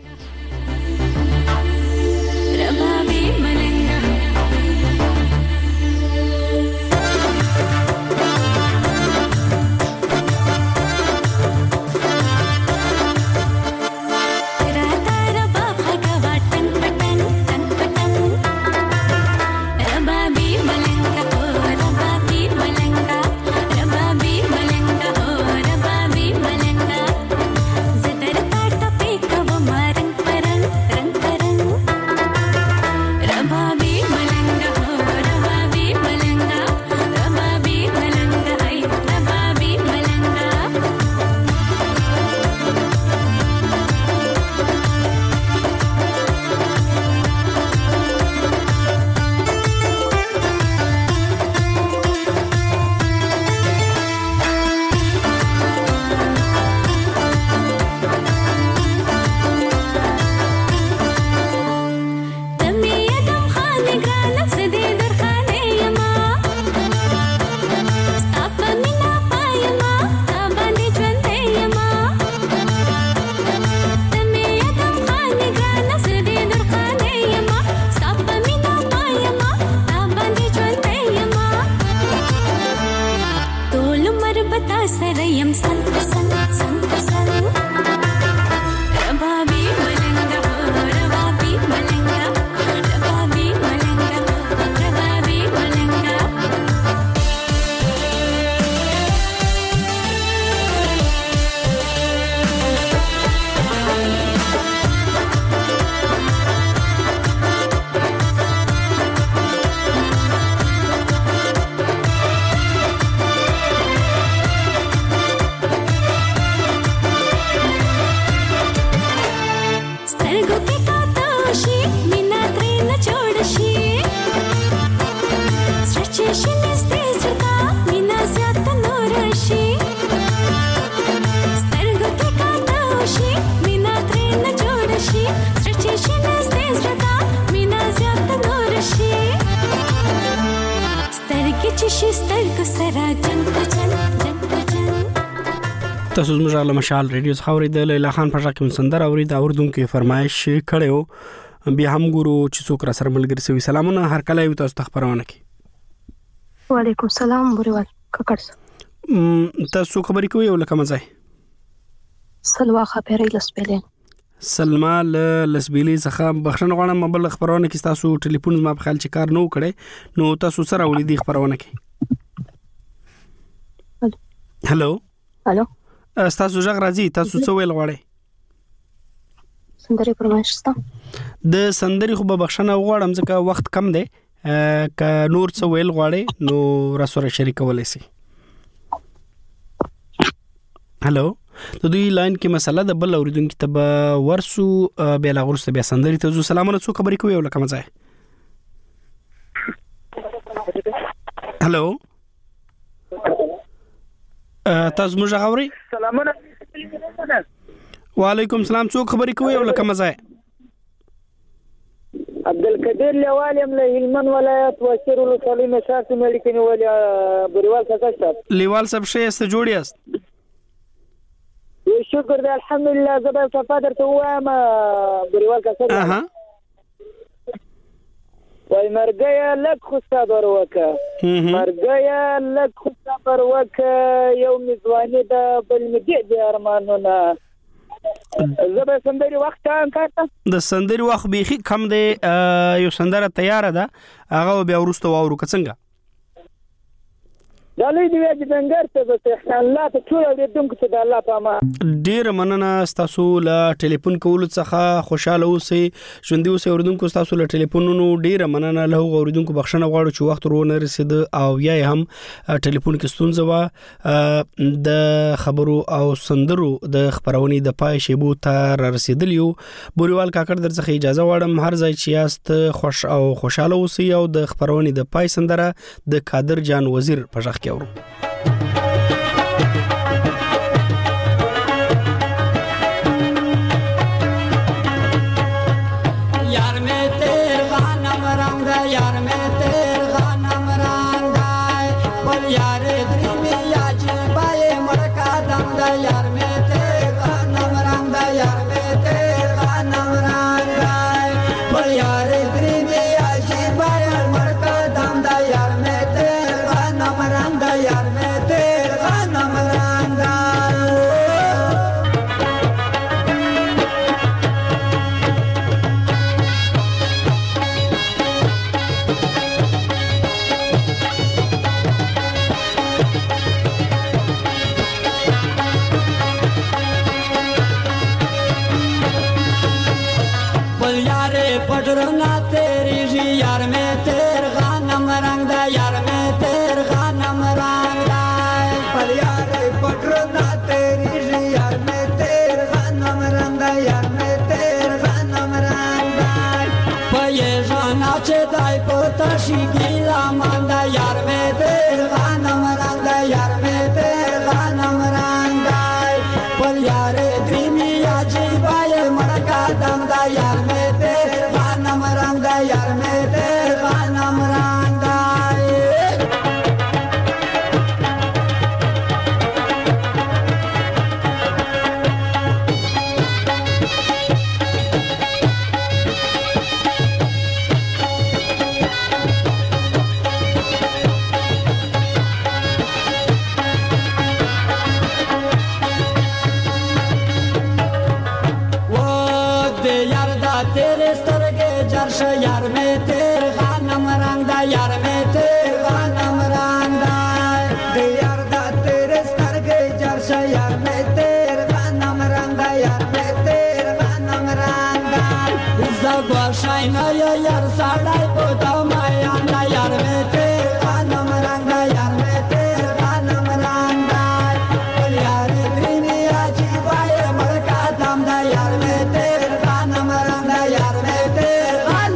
تاسو زموږ له مشال ریډیو څخه اوریدل لیلا خان په ځکه سندره اورید اوردونکو فرمایش کړو بیا هم ګورو چې څوک را سره ملګری سوي سلامونه هر کله یو تاسو ته خبرونه کی وعلیکم السلام بوريوال ککړ تاسو خبرې کوئ ولکه مزه سلوا خبرې لسبلې سلما لسبيلي څخه بخښنه غواړم بل خبرونه کې تاسو ټلیفون ما په خیال چې کار نه وکړي نو تاسو سره ولې دي خبرونه کې هالو تاسو ځګ راځي تاسو څه ویل غواړئ سندري پرماشستا د سندري خو به بخښنه غواړم ځکه وخت کم دی ک نور څه ویل غواړئ نو را سره شریکولای شي هالو د دوی لاین کې مسله د بل اوریدونکو ته ورسو بیا لا ورسته بیا سندري ته زو سلامونه څو خبرې کوي ولکه مزه هالو تاسو موږ غوړي سلامونه وعلیکم السلام څو خبرې کوي ولکه مزه عبدالقدیر لیوالم له هلمند ولایت واشر ولسوالۍ مشارت ملکني ولیا بریوال څخه لیوال صاحب شه است جوړی است شکر دی الحمدلله. زه به صفا درته ووایم ګریوال کاکړ وای مرګیا لک خو صبر وکړه مرګیا لک خو صبر وکړه یو مزواني د بل مدې د ارمانونه. زه به سندري وخت کاټه د سندري وخت بیخي کم دی. یو سندره تیار ده هغه بیا ورسته واورو څنګه دالي دی چې بنګر ته به الله ته ټول دې دم کې د الله په امان. ډیر مننه تاسو له ټلیفون کول څخه خوشاله اوسئ. ژوندۍ اوسئ اوریدونکو تاسو له ټلیفونونو ډیر مننه. له اوریدونکو بخښنه غواړو چې وخت ورونه رسید او یا هم ټلیفون کې ستونزه و. د خبرو او سندرو د خبرونې د پای شیبو ته رسیدلیو. بوریوال کاکړ درڅخه اجازه غواړم هر ځای چې یاست خوش او خوشاله اوسئ او د خبرونې د پای سندره د قادر جان وزیر په ژغ یار में तेर खानम रंग यार में तेर खानम रंग बोल यार द्रिमी याज बाए मड़का दम यार में तेर खानम रंग यार में तेर खानम रंग बोल यार द्रिमी याज बाए मड़का दम यार में तेर खानम रंग यार में तेर खानम रंग पटरना तेरी जी यार में तेर खानम रंग यार में तेर खानम रंग पर यार पटरना तेरी जी यार में तेर खानम रंग यार में तेर खानम रंग पये जाना चे दाई पोता शिकीला मांदा यार में तेर खानम रंग यार में तेर खानम रंग पर यार द्रिमी याजी बाये मड़का दम यार में तेर खानम रंग यार में तेर खानम रंग यार में तेर खानम रंग यार में तेर खानम रंग यार दा तेरे स्तर के जर्श यार में तेर खानम रंग यार में तेर खानम रंग जगवा शाइना यार साड़ाई पोता माया यार में तेर खानम रंग यार में तेर खानम रंग यार द्रिनी आजी बाए मड़का दम यार में तेर खानम रंग यार में तेर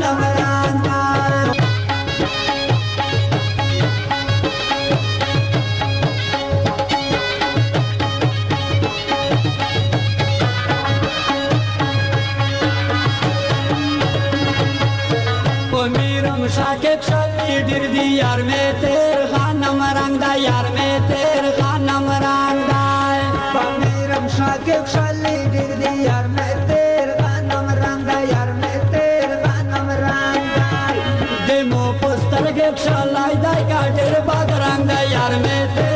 शाके चली डिर दी यार में तेर खानम रंग यार में तेर खानम रंग पमीरम शाके चली डिर दी यार में तेर खानम रंग यार में तेर खानम रंग दे मो पुस्तर के चलाई दाई का टेर बाद रंग यार में तेर